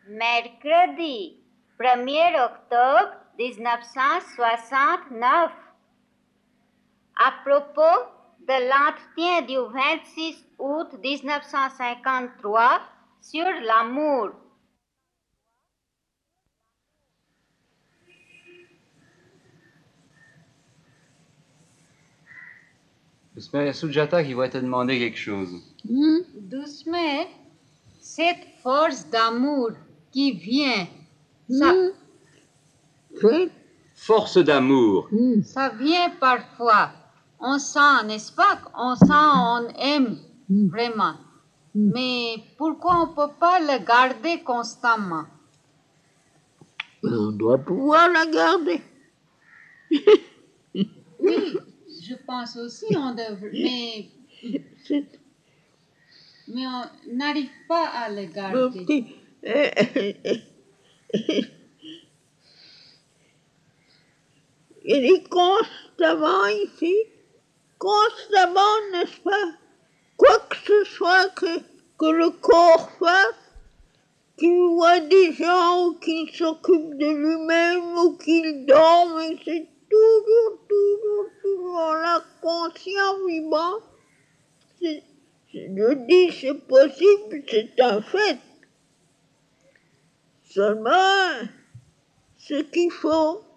Mercredi 1er octobre 1969. À propos de l'entretien du 26 août 1953 sur l'amour. Doucement, il y a Sujata qui va te demander quelque chose. Doucement, cette force d'amour qui vient, ça, Force d'amour. ça vient parfois. On sent, n'est-ce pas? On sent, on aime vraiment. Mais pourquoi on ne peut pas le garder constamment? On doit pouvoir la garder. Oui, je pense aussi on devrait, mais on n'arrive pas à le garder. Il est constamment ici, constamment, n'est-ce pas? Quoi que ce soit que le corps fasse, qu'il voit des gens ou qu'il s'occupe de lui-même ou qu'il dorme, et c'est toujours la conscience vivante. Je dis c'est possible, c'est un fait. Seulement, ce qu'il faut,